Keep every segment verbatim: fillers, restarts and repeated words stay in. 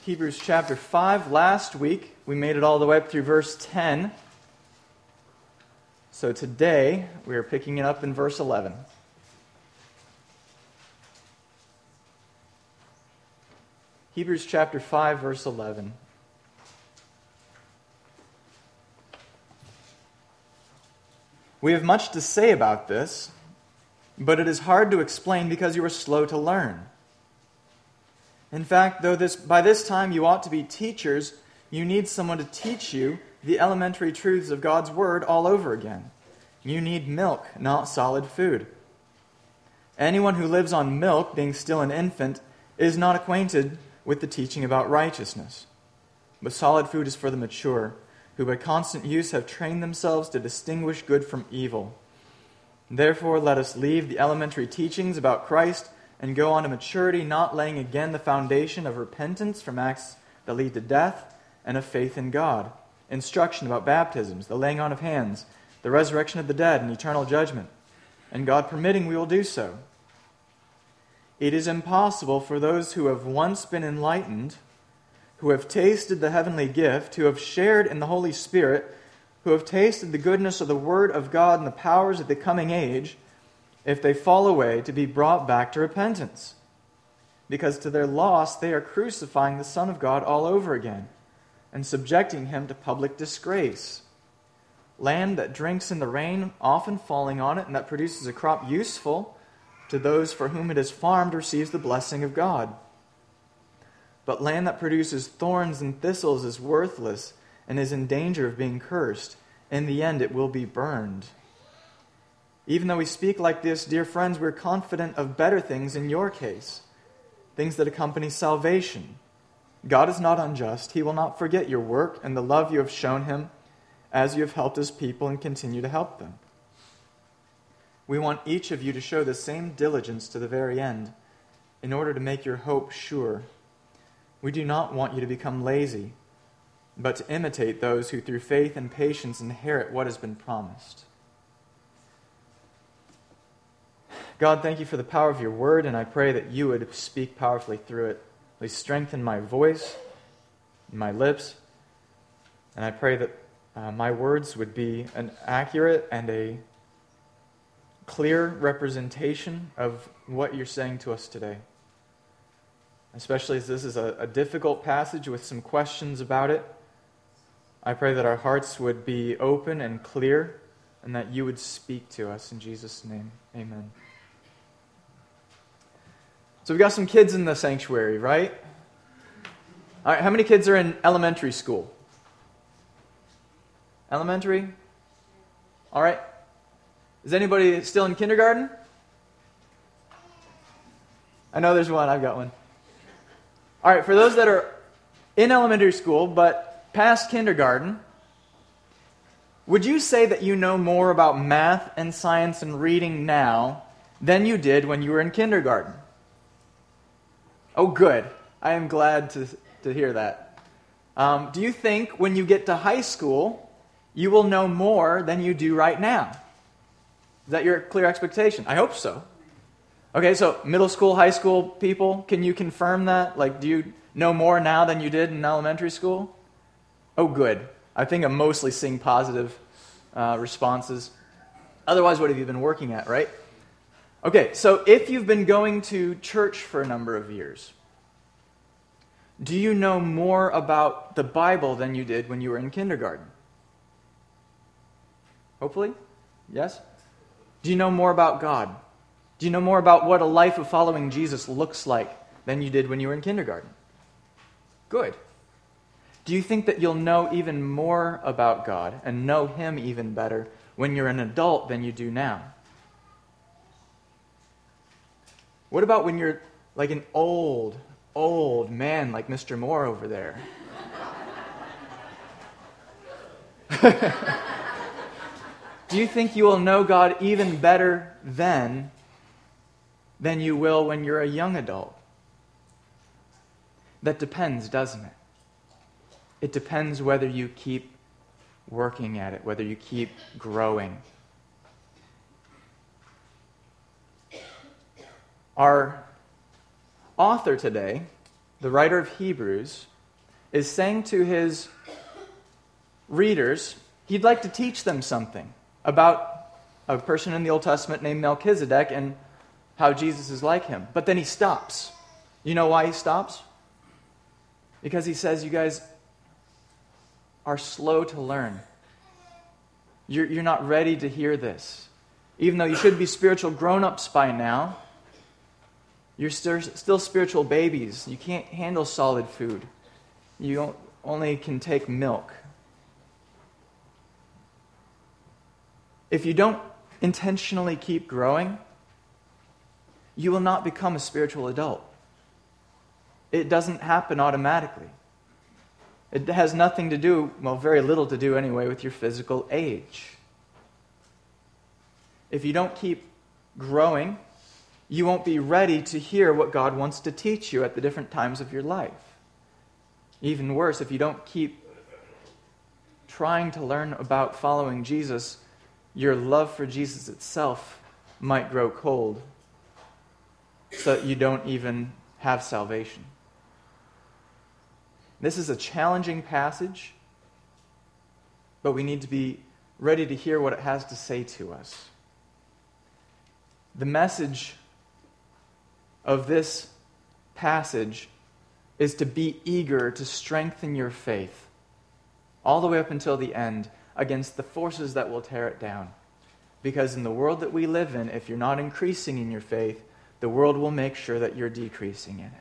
Hebrews chapter five. Last week, we made it all the way up through verse ten. So today, we are picking it up in verse eleven. Hebrews chapter five, verse eleven. We have much to say about this, but it is hard to explain because you are slow to learn. In fact, though this by this time you ought to be teachers, you need someone to teach you the elementary truths of God's Word all over again. You need milk, not solid food. Anyone who lives on milk, being still an infant, is not acquainted with the teaching about righteousness. But solid food is for the mature, who by constant use have trained themselves to distinguish good from evil. Therefore, let us leave the elementary teachings about Christ and go on to maturity, not laying again the foundation of repentance from acts that lead to death and of faith in God, instruction about baptisms, the laying on of hands, the resurrection of the dead, and eternal judgment. And God permitting, we will do so. It is impossible for those who have once been enlightened, who have tasted the heavenly gift, who have shared in the Holy Spirit, who have tasted the goodness of the Word of God and the powers of the coming age, if they fall away, to be brought back to repentance. Because to their loss they are crucifying the Son of God all over again, and subjecting Him to public disgrace. Land that drinks in the rain, often falling on it, and that produces a crop useful to those for whom it is farmed, receives the blessing of God. But land that produces thorns and thistles is worthless and is in danger of being cursed. In the end, it will be burned. Even though we speak like this, dear friends, we're confident of better things in your case, things that accompany salvation. God is not unjust. He will not forget your work and the love you have shown Him as you have helped His people and continue to help them. We want each of you to show the same diligence to the very end in order to make your hope sure. We do not want you to become lazy, but to imitate those who through faith and patience inherit what has been promised. God, thank you for the power of your word, and I pray that you would speak powerfully through it. Please strengthen my voice, my lips, and I pray that uh, my words would be an accurate and a clear representation of what you're saying to us today. Especially as this is a, a difficult passage with some questions about it. I pray that our hearts would be open and clear, and that you would speak to us. In Jesus' name, amen. So we've got some kids in the sanctuary, right? All right, how many kids are in elementary school? Elementary? All right. Is anybody still in kindergarten? I know there's one. I've got one. All right, for those that are in elementary school but past kindergarten, would you say that you know more about math and science and reading now than you did when you were in kindergarten? Oh, good. I am glad to, to hear that. Um, do you think when you get to high school, you will know more than you do right now? Is that your clear expectation? I hope so. Okay, so middle school, high school people, can you confirm that? Like, do you know more now than you did in elementary school? Oh, good. I think I'm mostly seeing positive uh, responses. Otherwise, what have you been working at, right? Okay, so if you've been going to church for a number of years, do you know more about the Bible than you did when you were in kindergarten? Hopefully? Yes? Do you know more about God? Do you know more about what a life of following Jesus looks like than you did when you were in kindergarten? Good. Do you think that you'll know even more about God and know Him even better when you're an adult than you do now? What about when you're like an old, old man like Mister Moore over there? Do you think you will know God even better then than you will when you're a young adult? That depends, doesn't it? It depends whether you keep working at it, whether you keep growing. Our author today, the writer of Hebrews, is saying to his readers, he'd like to teach them something about a person in the Old Testament named Melchizedek and how Jesus is like him. But then he stops. You know why he stops? Because he says, you guys are slow to learn. You're, you're not ready to hear this. Even though you should be spiritual grown-ups by now, you're still, still spiritual babies. You can't handle solid food. You only can take milk. If you don't intentionally keep growing, you will not become a spiritual adult. It doesn't happen automatically. It has nothing to do, well, very little to do anyway, with your physical age. If you don't keep growing, you won't be ready to hear what God wants to teach you at the different times of your life. Even worse, if you don't keep trying to learn about following Jesus, your love for Jesus itself might grow cold, so that you don't even have salvation. This is a challenging passage, but we need to be ready to hear what it has to say to us. The message of this passage is to be eager to strengthen your faith all the way up until the end against the forces that will tear it down. Because in the world that we live in, if you're not increasing in your faith, the world will make sure that you're decreasing in it.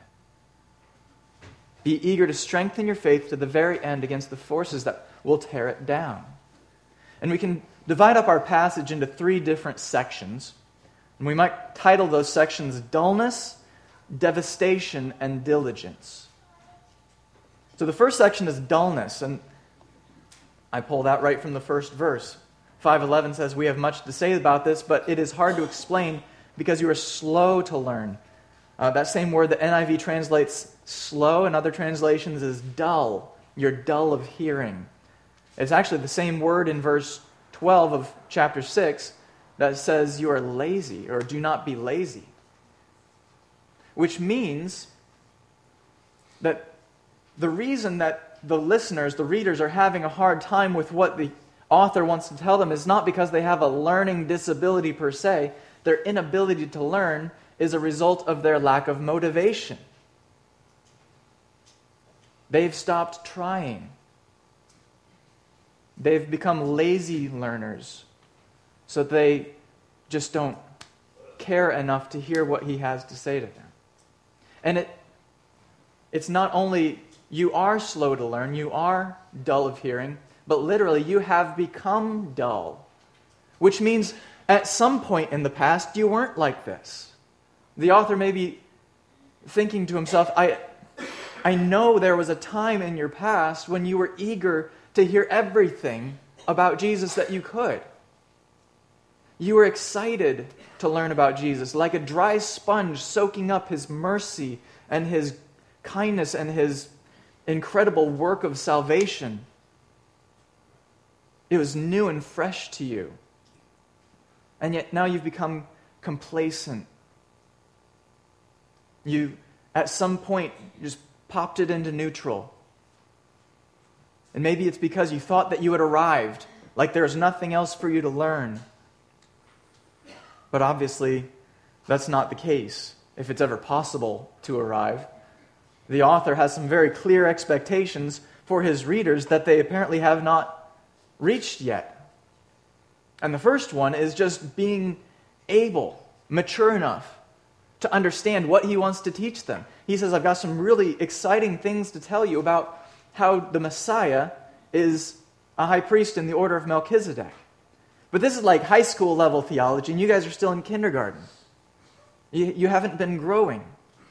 Be eager to strengthen your faith to the very end against the forces that will tear it down. And we can divide up our passage into three different sections. And we might title those sections Dullness, Devastation, and Diligence. So the first section is dullness, and I pull that right from the first verse. five eleven says, we have much to say about this, but it is hard to explain because you are slow to learn. Uh, that same word that N I V translates slow in other translations is dull. You're dull of hearing. It's actually the same word in verse twelve of chapter six that says you are lazy, or do not be lazy. Which means that the reason that the listeners, the readers, are having a hard time with what the author wants to tell them is not because they have a learning disability per se. Their inability to learn is a result of their lack of motivation. They've stopped trying. They've become lazy learners, so they just don't care enough to hear what he has to say to them. And it, it's not only you are slow to learn, you are dull of hearing, but literally you have become dull, which means at some point in the past you weren't like this. The author may be thinking to himself, I, I know there was a time in your past when you were eager to hear everything about Jesus that you could. You were excited to learn about Jesus, like a dry sponge soaking up his mercy and his kindness and his incredible work of salvation. It was new and fresh to you. And yet now you've become complacent. You, at some point, just popped it into neutral. And maybe it's because you thought that you had arrived, like there's nothing else for you to learn. But obviously, that's not the case, if it's ever possible to arrive. The author has some very clear expectations for his readers that they apparently have not reached yet. And the first one is just being able, mature enough, to understand what he wants to teach them. He says, I've got some really exciting things to tell you about how the Messiah is a high priest in the order of Melchizedek. But this is like high school level theology, and you guys are still in kindergarten. You, you haven't been growing.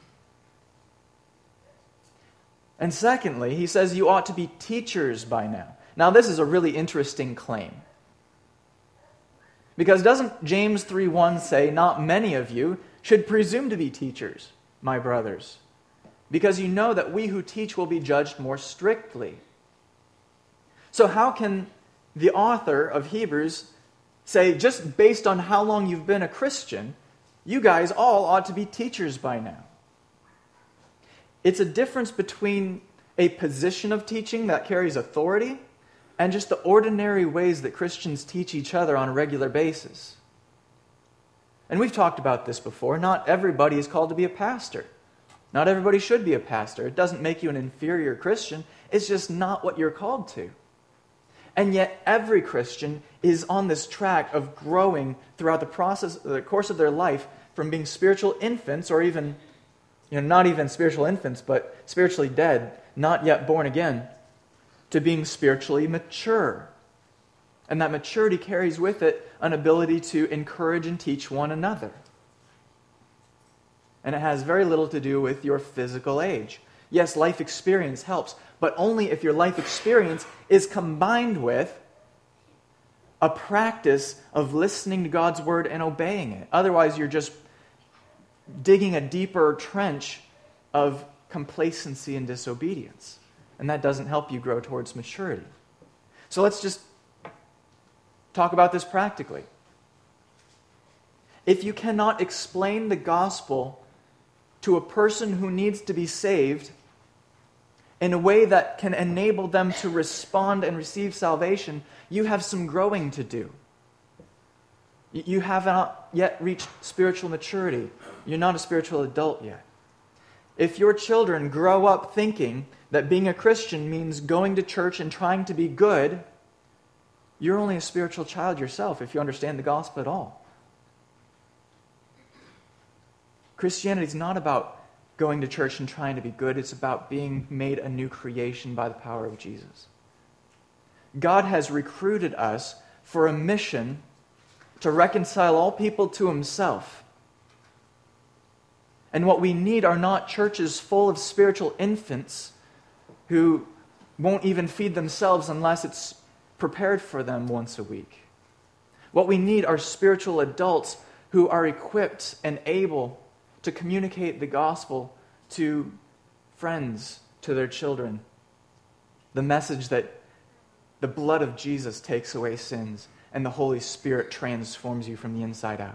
And secondly, he says you ought to be teachers by now. Now, this is a really interesting claim. Because doesn't James three one say, not many of you should presume to be teachers, my brothers, because you know that we who teach will be judged more strictly. So how can the author of Hebrews say, just based on how long you've been a Christian, you guys all ought to be teachers by now? It's a difference between a position of teaching that carries authority, and just the ordinary ways that Christians teach each other on a regular basis. And we've talked about this before. Not everybody is called to be a pastor. Not everybody should be a pastor. It doesn't make you an inferior Christian. It's just not what you're called to. And yet every Christian is on this track of growing throughout the process, the course of their life, from being spiritual infants, or even, you know, not even spiritual infants, but spiritually dead, not yet born again, to being spiritually mature. And that maturity carries with it an ability to encourage and teach one another. And it has very little to do with your physical age. Yes, life experience helps, but only if your life experience is combined with a practice of listening to God's word and obeying it. Otherwise, you're just digging a deeper trench of complacency and disobedience. And that doesn't help you grow towards maturity. So let's just talk about this practically. If you cannot explain the gospel to a person who needs to be saved in a way that can enable them to respond and receive salvation, you have some growing to do. You have not yet reached spiritual maturity. You're not a spiritual adult yet. If your children grow up thinking that being a Christian means going to church and trying to be good, you're only a spiritual child yourself if you understand the gospel at all. Christianity is not about going to church and trying to be good. It's about being made a new creation by the power of Jesus. God has recruited us for a mission to reconcile all people to himself. And what we need are not churches full of spiritual infants who won't even feed themselves unless it's prepared for them once a week. What we need are spiritual adults who are equipped and able to communicate the gospel to friends, to their children. The message that the blood of Jesus takes away sins and the Holy Spirit transforms you from the inside out.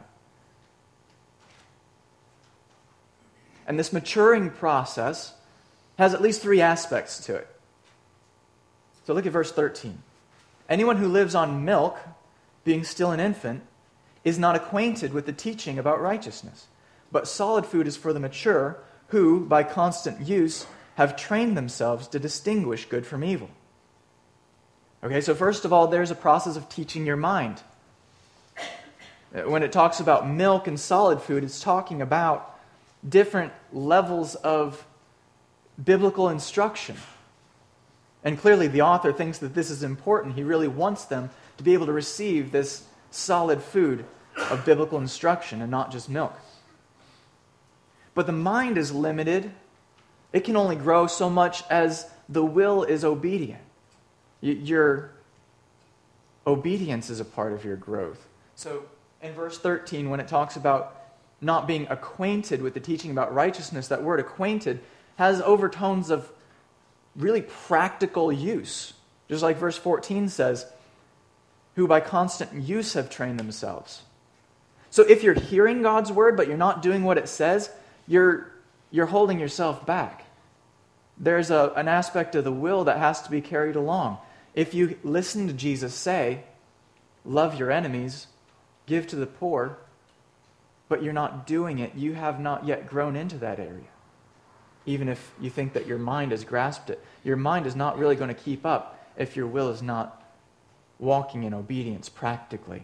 And this maturing process has at least three aspects to it. So look at verse thirteen. Anyone who lives on milk, being still an infant, is not acquainted with the teaching about righteousness. But solid food is for the mature, who, by constant use, have trained themselves to distinguish good from evil. Okay, so first of all, there's a process of teaching your mind. When it talks about milk and solid food, it's talking about different levels of biblical instruction. And clearly the author thinks that this is important. He really wants them to be able to receive this solid food of biblical instruction and not just milk. But the mind is limited. It can only grow so much as the will is obedient. Your obedience is a part of your growth. So in verse thirteen, when it talks about not being acquainted with the teaching about righteousness, that word acquainted has overtones of really practical use. Just like verse fourteen says, who by constant use have trained themselves. So if you're hearing God's word, but you're not doing what it says, You're, you're holding yourself back. There's a, an aspect of the will that has to be carried along. If you listen to Jesus say, love your enemies, give to the poor, but you're not doing it, you have not yet grown into that area. Even if you think that your mind has grasped it, your mind is not really going to keep up if your will is not walking in obedience practically.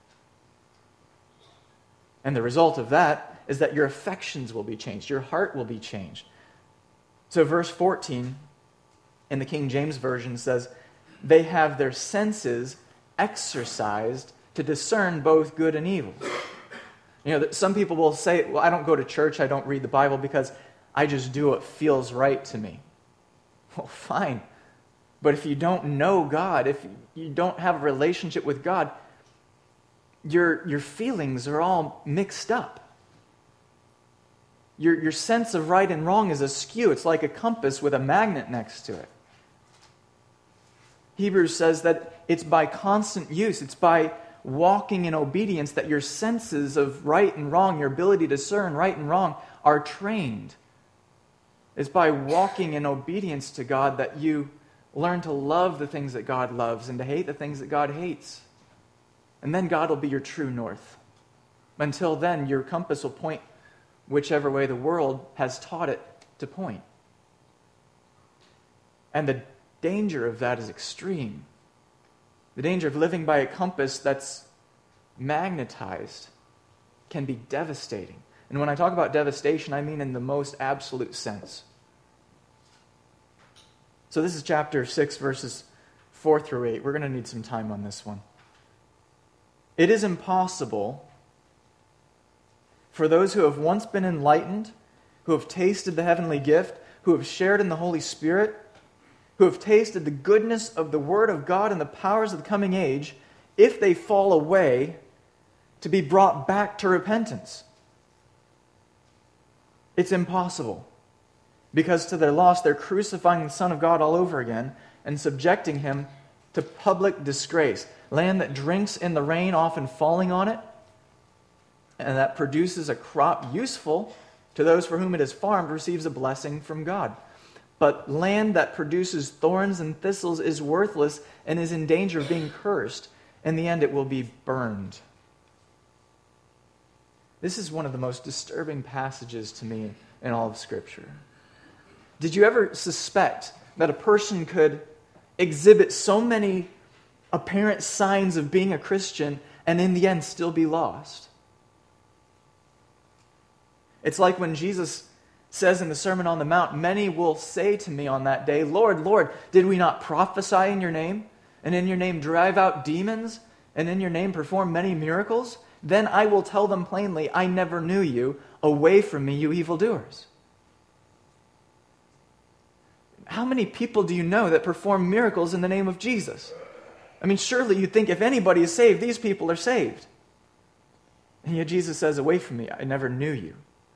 And the result of that is that your affections will be changed. Your heart will be changed. So verse fourteen in the King James Version says, they have their senses exercised to discern both good and evil. You know, some people will say, well, I don't go to church, I don't read the Bible because I just do what feels right to me. Well, fine. But if you don't know God, if you don't have a relationship with God, your, your feelings are all mixed up. Your, your sense of right and wrong is askew. It's like a compass with a magnet next to it. Hebrews says that it's by constant use, it's by walking in obedience that your senses of right and wrong, your ability to discern right and wrong, are trained. It's by walking in obedience to God that you learn to love the things that God loves and to hate the things that God hates. And then God will be your true north. Until then, your compass will point whichever way the world has taught it to point. And the danger of that is extreme. The danger of living by a compass that's magnetized can be devastating. And when I talk about devastation, I mean in the most absolute sense. So this is chapter six, verses four through eight. We're going to need some time on this one. It is impossible for those who have once been enlightened, who have tasted the heavenly gift, who have shared in the Holy Spirit, who have tasted the goodness of the Word of God and the powers of the coming age, if they fall away, to be brought back to repentance. It's impossible. Because to their loss, they're crucifying the Son of God all over again and subjecting Him to public disgrace. Land that drinks in the rain, often falling on it, and that produces a crop useful to those for whom it is farmed, receives a blessing from God. But land that produces thorns and thistles is worthless and is in danger of being cursed. In the end, it will be burned. This is one of the most disturbing passages to me in all of Scripture. Did you ever suspect that a person could exhibit so many apparent signs of being a Christian and in the end still be lost? It's like when Jesus says in the Sermon on the Mount, "Many will say to me on that day, 'Lord, Lord, did we not prophesy in your name, and in your name drive out demons, and in your name perform many miracles?' Then I will tell them plainly, 'I never knew you. Away from me, you evildoers.'" How many people do you know that perform miracles in the name of Jesus? I mean, surely you think if anybody is saved, these people are saved. And yet Jesus says, "Away from me, I never knew you."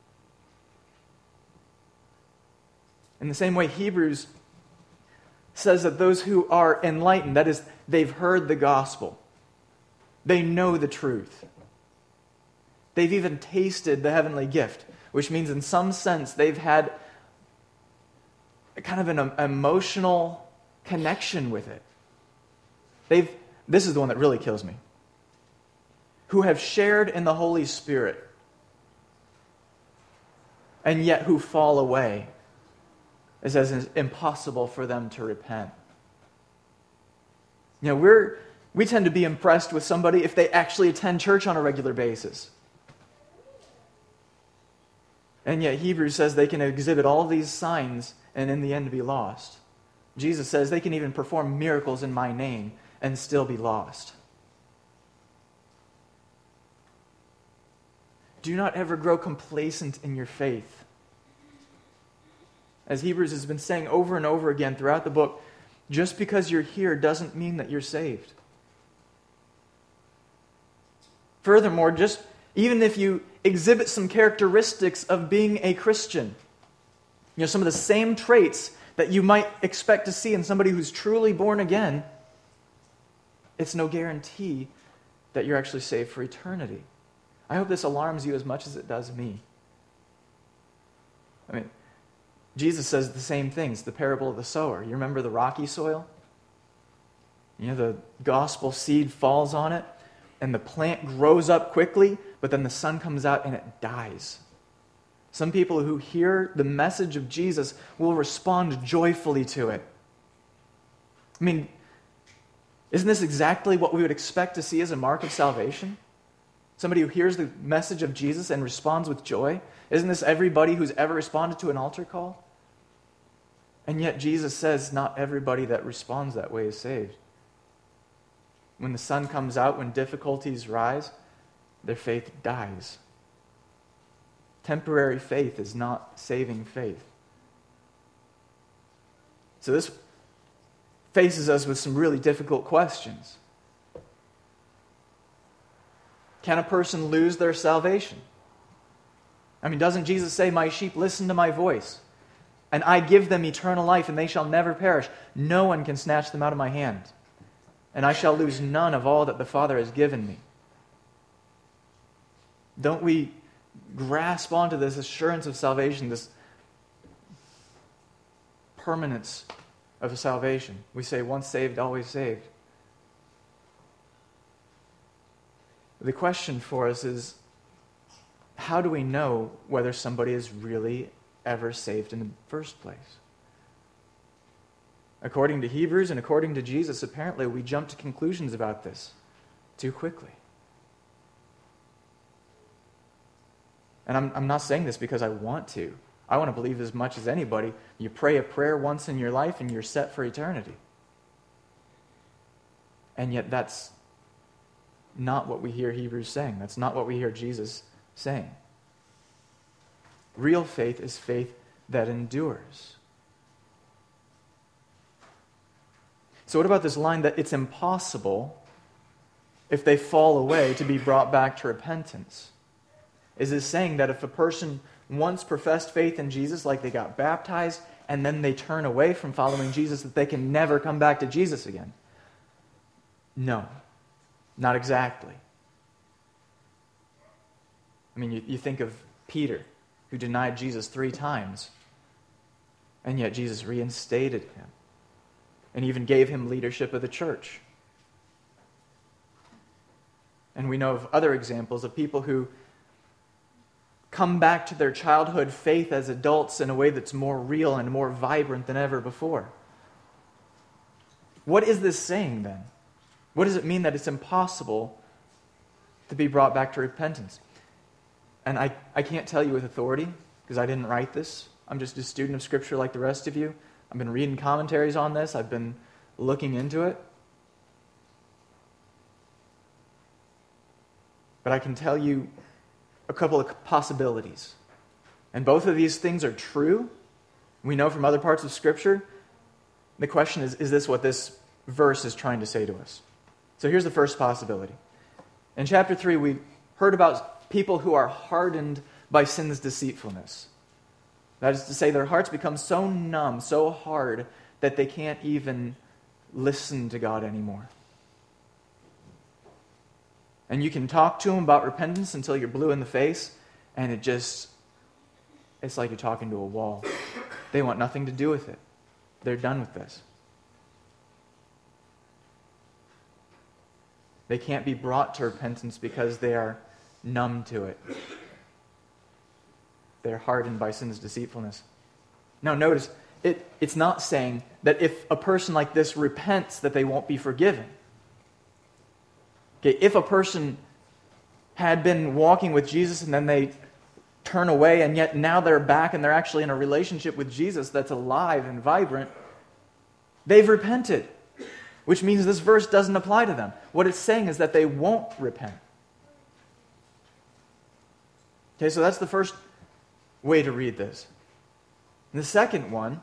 In the same way, Hebrews says that those who are enlightened, that is, they've heard the gospel, they know the truth, they've even tasted the heavenly gift, which means in some sense they've had kind of an emotional connection with it. They've, this is the one that really kills me, who have shared in the Holy Spirit, and yet who fall away. It says it's impossible for them to repent. You know, we're, we tend to be impressed with somebody if they actually attend church on a regular basis. And yet Hebrews says they can exhibit all these signs and in the end be lost. Jesus says they can even perform miracles in my name and still be lost. Do not ever grow complacent in your faith. As Hebrews has been saying over and over again throughout the book, just because you're here doesn't mean that you're saved. Furthermore, just even if you exhibit some characteristics of being a Christian, you know, some of the same traits that you might expect to see in somebody who's truly born again, it's no guarantee that you're actually saved for eternity. I hope this alarms you as much as it does me. I mean, Jesus says the same things, the parable of the sower. You remember the rocky soil? You know, the gospel seed falls on it, and the plant grows up quickly, but then the sun comes out and it dies. Some people who hear the message of Jesus will respond joyfully to it. I mean, isn't this exactly what we would expect to see as a mark of salvation? Somebody who hears the message of Jesus and responds with joy? Isn't this everybody who's ever responded to an altar call? And yet Jesus says not everybody that responds that way is saved. When the sun comes out, when difficulties rise, their faith dies. Temporary faith is not saving faith. So this faces us with some really difficult questions. Can a person lose their salvation? I mean, doesn't Jesus say, "My sheep listen to my voice, and I give them eternal life, and they shall never perish. No one can snatch them out of my hand. And I shall lose none of all that the Father has given me." Don't we grasp onto this assurance of salvation, this permanence of salvation. We say once saved, always saved. The question for us is, how do we know whether somebody is really ever saved in the first place? According to Hebrews and according to Jesus, apparently we jump to conclusions about this too quickly. And I'm, I'm not saying this because I want to. I want to believe as much as anybody. You pray a prayer once in your life and you're set for eternity. And yet that's not what we hear Hebrews saying. That's not what we hear Jesus saying. Real faith is faith that endures. So what about this line that it's impossible, if they fall away, to be brought back to repentance? Is this saying that if a person once professed faith in Jesus, like they got baptized, and then they turn away from following Jesus, that they can never come back to Jesus again? No, not exactly. I mean, you, you think of Peter, who denied Jesus three times, and yet Jesus reinstated him and even gave him leadership of the church. And we know of other examples of people who come back to their childhood faith as adults in a way that's more real and more vibrant than ever before. What is this saying then? What does it mean that it's impossible to be brought back to repentance? And I, I can't tell you with authority, because I didn't write this. I'm just a student of Scripture like the rest of you. I've been reading commentaries on this. I've been looking into it. But I can tell you a couple of possibilities. And both of these things are true. We know from other parts of Scripture. The question is, is this what this verse is trying to say to us? So here's the first possibility. In chapter three, we heard about people who are hardened by sin's deceitfulness. That is to say, their hearts become so numb, so hard, that they can't even listen to God anymore. And you can talk to them about repentance until you're blue in the face, and it just, it's like you're talking to a wall. They want nothing to do with it. They're done with this. They can't be brought to repentance because they are numb to it. They're hardened by sin's deceitfulness. Now notice, it, it's not saying that if a person like this repents that they won't be forgiven. Okay, if a person had been walking with Jesus and then they turn away and yet now they're back and they're actually in a relationship with Jesus that's alive and vibrant, they've repented. Which means this verse doesn't apply to them. What it's saying is that they won't repent. Okay, so that's the first way to read this. And the second one,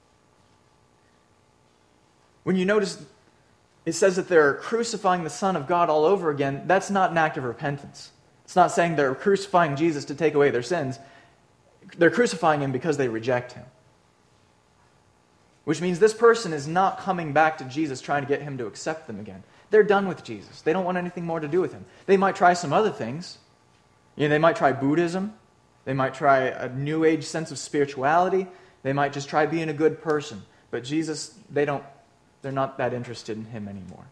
when you notice it says that they're crucifying the Son of God all over again, that's not an act of repentance. It's not saying they're crucifying Jesus to take away their sins. They're crucifying him because they reject him. Which means this person is not coming back to Jesus trying to get him to accept them again. They're done with Jesus. They don't want anything more to do with him. They might try some other things. You know, they might try Buddhism. They might try a New Age sense of spirituality. They might just try being a good person. But Jesus, they don't, they're not that interested in him anymore.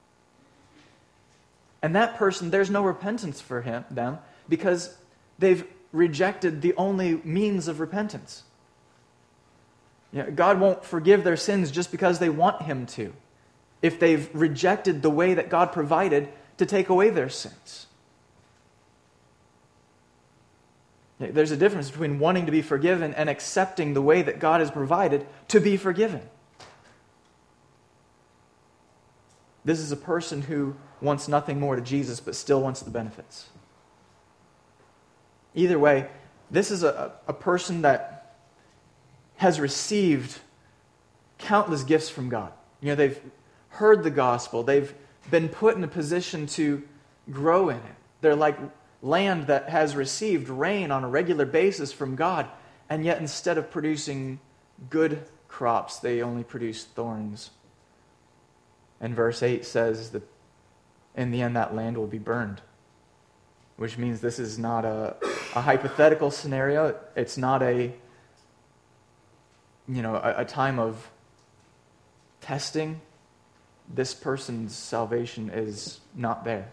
And that person, there's no repentance for him, them, because they've rejected the only means of repentance. You know, God won't forgive their sins just because they want him to, if they've rejected the way that God provided to take away their sins. There's a difference between wanting to be forgiven and accepting the way that God has provided to be forgiven. This is a person who wants nothing more to Jesus but still wants the benefits. Either way, this is a, a person that has received countless gifts from God. You know, they've heard the gospel. They've been put in a position to grow in it. They're like land that has received rain on a regular basis from God, and yet instead of producing good crops, they only produce thorns. And verse eight says that in the end that land will be burned, which means this is not a, a hypothetical scenario. It's not a you know, a, a time of testing, this person's salvation is not there.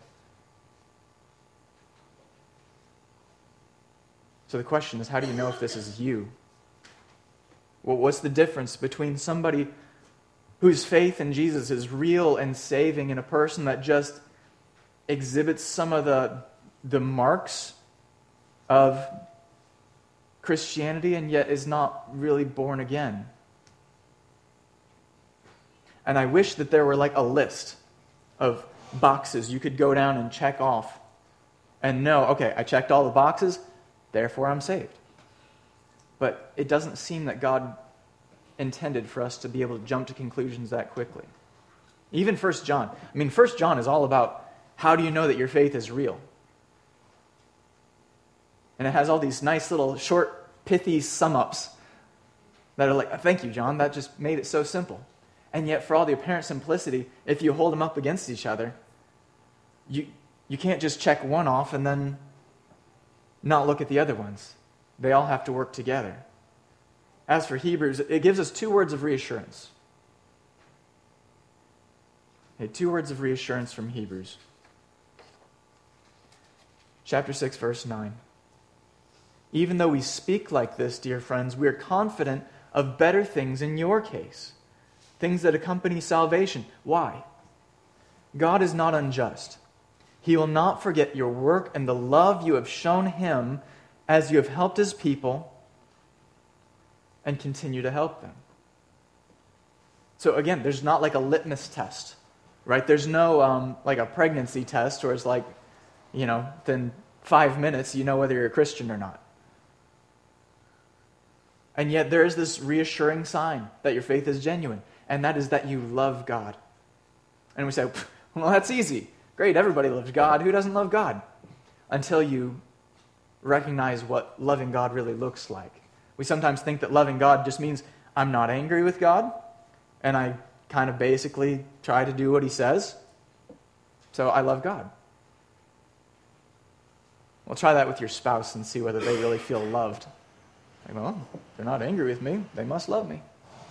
So the question is, how do you know if this is you? Well, what's the difference between somebody whose faith in Jesus is real and saving and a person that just exhibits some of the, the marks of Christianity and yet is not really born again? And I wish that there were like a list of boxes you could go down and check off and know, okay, I checked all the boxes, therefore I'm saved. But it doesn't seem that God intended for us to be able to jump to conclusions that quickly. Even First John. I mean, First John is all about how do you know that your faith is real? And it has all these nice little short, pithy sum-ups that are like, thank you, John, that just made it so simple. And yet, for all the apparent simplicity, if you hold them up against each other, you you can't just check one off and then not look at the other ones. They all have to work together. As for Hebrews, it gives us two words of reassurance. Okay, two words of reassurance from Hebrews. Chapter six, verse nine. Even though we speak like this, dear friends, we are confident of better things in your case. Things that accompany salvation. Why? God is not unjust. He will not forget your work and the love you have shown Him as you have helped His people and continue to help them. So again, there's not like a litmus test, right? There's no um, like a pregnancy test where it's like, you know, within five minutes you know whether you're a Christian or not. And yet there is this reassuring sign that your faith is genuine. And that is that you love God. And we say, well, that's easy. Great, everybody loves God. Who doesn't love God? Until you recognize what loving God really looks like. We sometimes think that loving God just means I'm not angry with God, and I kind of basically try to do what He says. So I love God. Well, try that with your spouse and see whether they really feel loved. Like, well, they're not angry with me. They must love me.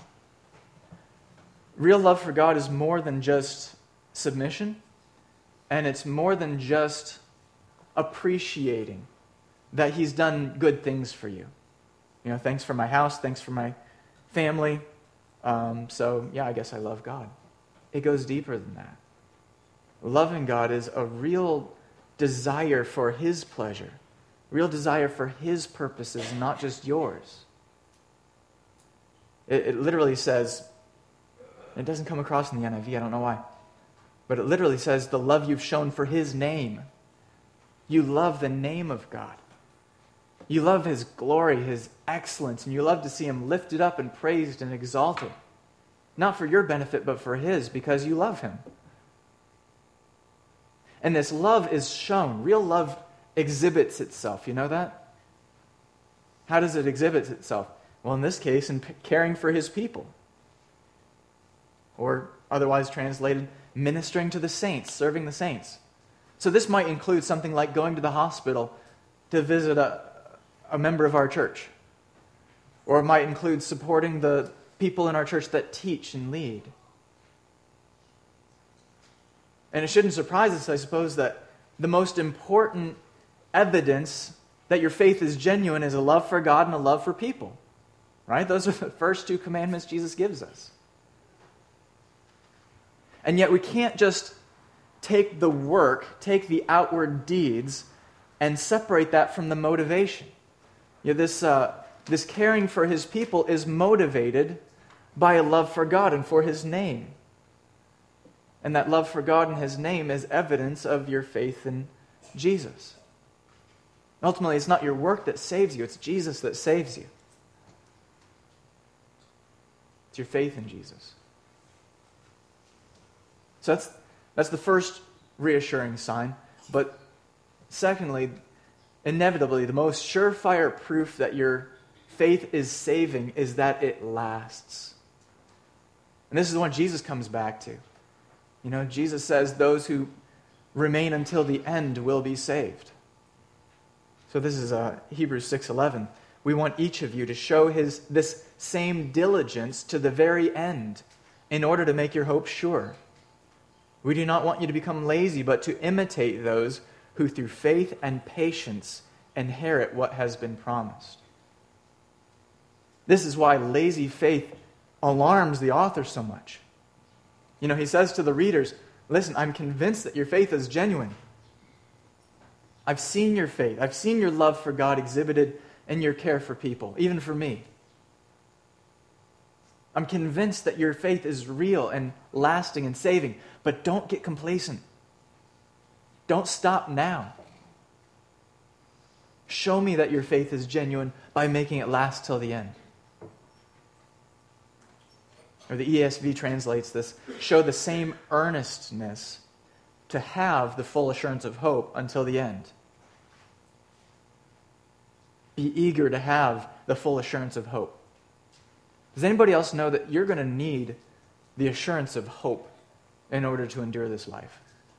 Real love for God is more than just submission, and it's more than just appreciating that He's done good things for you. You know, thanks for my house, thanks for my family. Um, so, yeah, I guess I love God. It goes deeper than that. Loving God is a real desire for His pleasure, real desire for His purposes, not just yours. It, it literally says, it doesn't come across in the N I V, I don't know why. But it literally says, the love you've shown for His name. You love the name of God. You love His glory, His excellence, and you love to see Him lifted up and praised and exalted. Not for your benefit, but for His, because you love Him. And this love is shown. Real love exhibits itself. You know that? How does it exhibit itself? Well, in this case, in caring for His people. Or otherwise translated, ministering to the saints, serving the saints. So this might include something like going to the hospital to visit a, a member of our church. Or it might include supporting the people in our church that teach and lead. And it shouldn't surprise us, I suppose, that the most important evidence that your faith is genuine is a love for God and a love for people. Right? Those are the first two commandments Jesus gives us. And yet we can't just take the work, take the outward deeds, and separate that from the motivation. You know, this, uh, this caring for His people is motivated by a love for God and for His name. And that love for God and His name is evidence of your faith in Jesus. Ultimately, it's not your work that saves you, it's Jesus that saves you. It's your faith in Jesus. So that's that's the first reassuring sign. But secondly, inevitably, the most surefire proof that your faith is saving is that it lasts. And this is the one Jesus comes back to. You know, Jesus says those who remain until the end will be saved. So this is uh, Hebrews six eleven. We want each of you to show his this same diligence to the very end in order to make your hope sure. We do not want you to become lazy, but to imitate those who through faith and patience inherit what has been promised. This is why lazy faith alarms the author so much. You know, he says to the readers, listen, I'm convinced that your faith is genuine. I've seen your faith. I've seen your love for God exhibited in your care for people, even for me. I'm convinced that your faith is real and lasting and saving, but don't get complacent. Don't stop now. Show me that your faith is genuine by making it last till the end. Or the E S V translates this, show the same earnestness to have the full assurance of hope until the end. Be eager to have the full assurance of hope. Does anybody else know that you're going to need the assurance of hope in order to endure this life?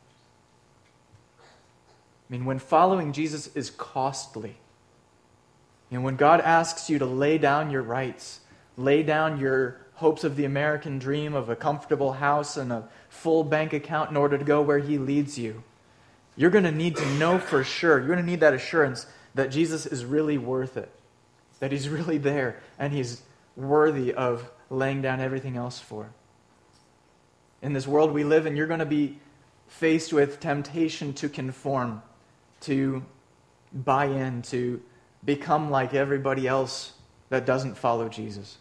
I mean, when following Jesus is costly, and when God asks you to lay down your rights, lay down your hopes of the American dream of a comfortable house and a full bank account in order to go where He leads you, you're going to need to know for sure, you're going to need that assurance that Jesus is really worth it, that He's really there, and He's worthy of laying down everything else for. In this world we live in, you're going to be faced with temptation to conform, to buy in, to become like everybody else that doesn't follow Jesus.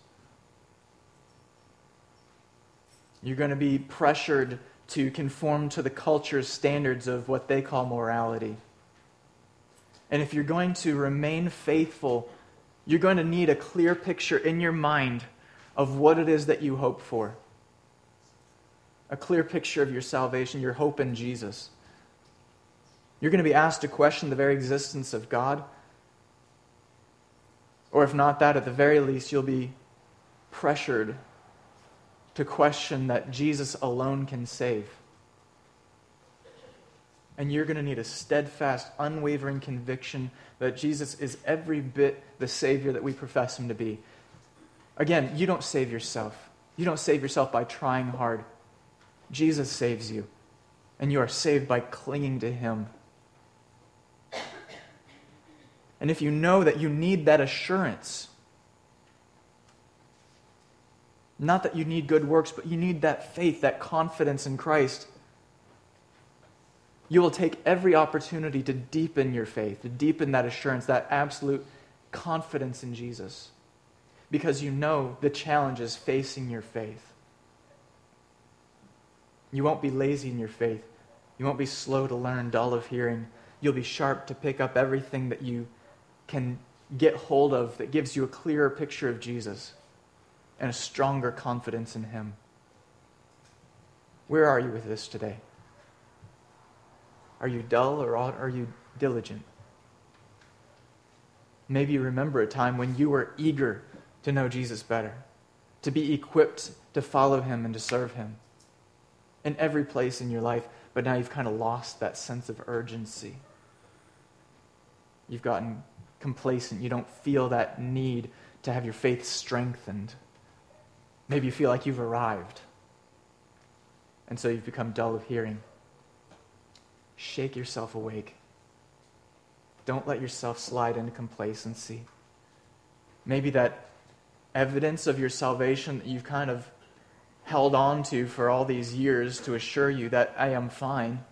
You're going to be pressured to conform to the culture's standards of what they call morality. And if you're going to remain faithful, you're going to need a clear picture in your mind of what it is that you hope for. A clear picture of your salvation, your hope in Jesus. You're going to be asked to question the very existence of God. Or if not that, at the very least, you'll be pressured to question that Jesus alone can save. And you're going to need a steadfast, unwavering conviction that Jesus is every bit the Savior that we profess Him to be. Again, you don't save yourself. You don't save yourself by trying hard. Jesus saves you. And you are saved by clinging to Him. And if you know that you need that assurance, not that you need good works, but you need that faith, that confidence in Christ, you will take every opportunity to deepen your faith, to deepen that assurance, that absolute confidence in Jesus, because you know the challenges facing your faith. You won't be lazy in your faith. You won't be slow to learn, dull of hearing. You'll be sharp to pick up everything that you can get hold of that gives you a clearer picture of Jesus and a stronger confidence in Him. Where are you with this today? Are you dull or are you diligent? Maybe you remember a time when you were eager to know Jesus better, to be equipped to follow Him and to serve Him in every place in your life, but now you've kind of lost that sense of urgency. You've gotten complacent. You don't feel that need to have your faith strengthened. Maybe you feel like you've arrived, and so you've become dull of hearing. Shake yourself awake. Don't let yourself slide into complacency. Maybe that evidence of your salvation that you've kind of held on to for all these years to assure you that I am fine.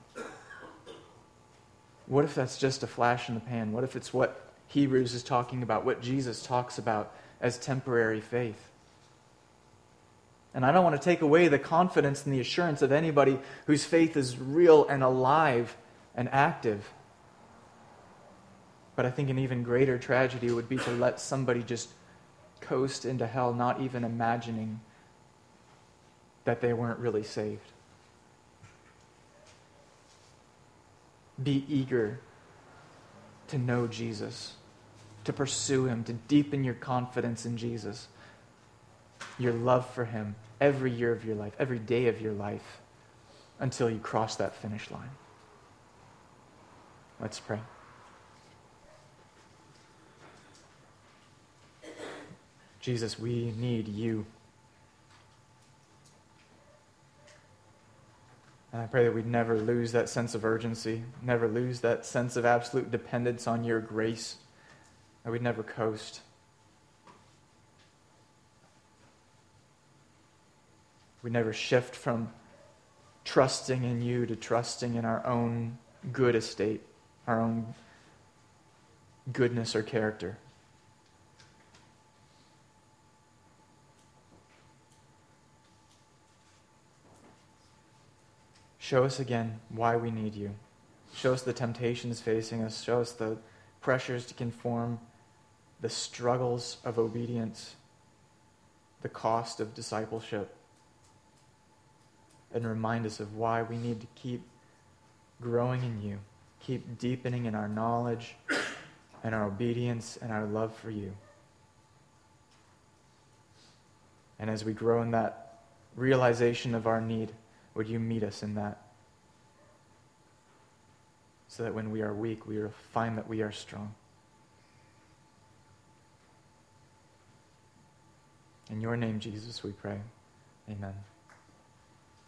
What if that's just a flash in the pan? What if it's what Hebrews is talking about, what Jesus talks about as temporary faith? And I don't want to take away the confidence and the assurance of anybody whose faith is real and alive and active. But I think an even greater tragedy would be to let somebody just coast into hell, not even imagining that they weren't really saved. Be eager to know Jesus, to pursue Him, to deepen your confidence in Jesus, your love for Him every year of your life, every day of your life, until you cross that finish line. Let's pray. Jesus, we need you. And I pray that we'd never lose that sense of urgency, never lose that sense of absolute dependence on your grace, that we'd never coast. We'd never shift from trusting in you to trusting in our own good estate, our own goodness or character. Show us again why we need you. Show us the temptations facing us. Show us the pressures to conform, the struggles of obedience, the cost of discipleship. And remind us of why we need to keep growing in you, keep deepening in our knowledge and our obedience and our love for you. And as we grow in that realization of our need, would you meet us in that? So that when we are weak, we will find that we are strong. In your name, Jesus, we pray. Amen.